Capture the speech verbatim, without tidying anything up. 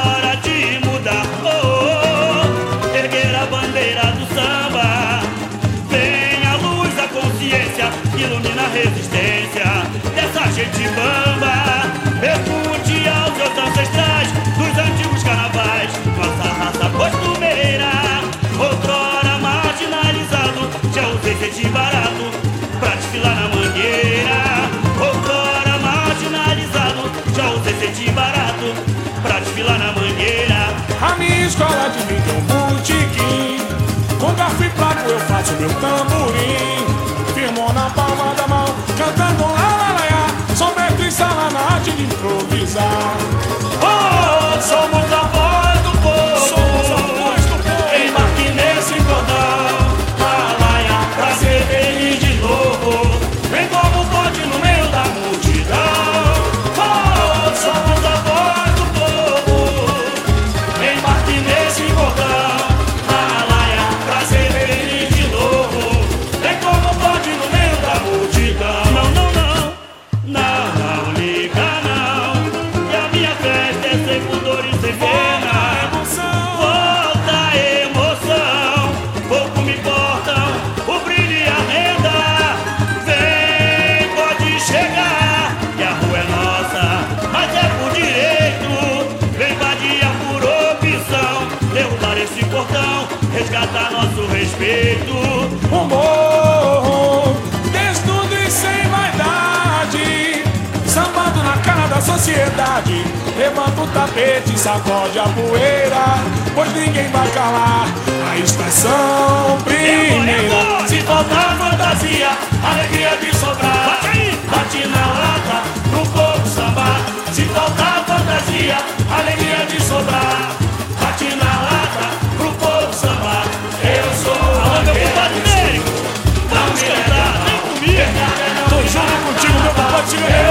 hora de mudar, oh, oh, erguer a bandeira do samba. Vem a luz da consciência, ilumina a resistência dessa gente bamba. Pergunte aos seus ancestrais dos antigos carnavais, nossa raça costumeira, outrora marginalizado, já usei cetim barato pra desfilar na mangueira. Outrora marginalizado, já usei cetim barato pra desfilar na mangueira. A minha escola de mim tem um botequim, com garfo e prato eu faço meu tamborim. Firmo na palma da mão, cantando lá lá lá. Sou mestre em sala na arte de improvisar. Oh, somos a voz do povo, Somos a voz do povo. embarque nesse cordão, Alaia, pra ser feliz de novo. Vem como pode no meio da multidão. Oh, somos a voz do povo, embarque nesse cordão, Alaia, pra ser feliz de novo. Vem como pode no meio da multidão. Não, não, não, não, não liga não, que a minha festa é sem pudor e sem pena. Volta a emoção, pouco me importam o brilho e a renda. Vem, pode chegar, que a rua é nossa, mas é por direito. Vem vadia por opção, derrubar esse cordão, resgatar nosso respeito. Um morro, desnudo e sem vaidade, sambando na cara da sociedade. Levanta o tapete, sacode a poeira, pois ninguém vai calar a estação primeira. Se faltar fantasia, alegria de sobrar, bate na lata pro povo sambar. Se faltar fantasia, alegria de sobrar, bate na lata pro povo sambar. Eu sou o banqueiro, não me leva, não. Tô junto contigo, meu papai.